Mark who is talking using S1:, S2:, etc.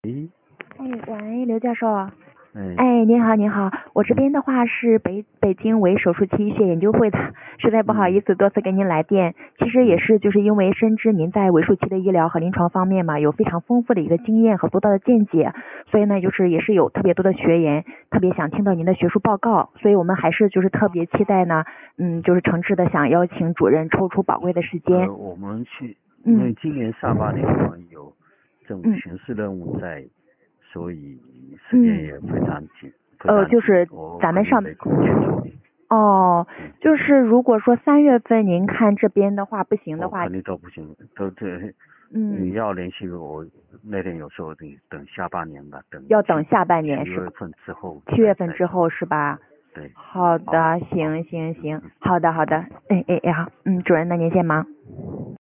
S1: 喂，
S2: 喂，刘教授。
S1: 哎，
S2: 您好，您好，我这边的话是北京为手术期医学研究会的，实在不好意思多次给您来电。其实也是就是因为深知您在为术期的医疗和临床方面嘛，有非常丰富的一个经验和独到的见解，所以呢，就是也是有特别多的学员特别想听到您的学术报告，所以我们还是就是特别期待呢，就是诚挚的想邀请主任抽出宝贵的时间。
S1: 我们因为今年下半年我们有这种巡视任务在，所以时间也非常紧。
S2: 就是咱们上
S1: 没空去处理。
S2: 就是如果说3月份您看这边的话不行的话，
S1: 肯定都不行，你要联系我那天有时候得等下半年吧，
S2: 要等下半年
S1: 是吧？7月份之后。
S2: 7月份之后是吧？
S1: 对。
S2: 好的，行，好的，好，主任那您先忙。